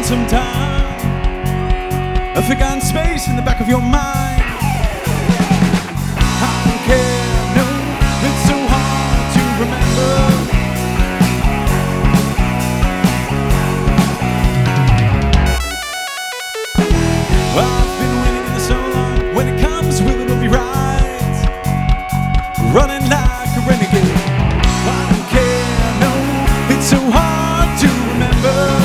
some time, a forgotten space in the back of your mind.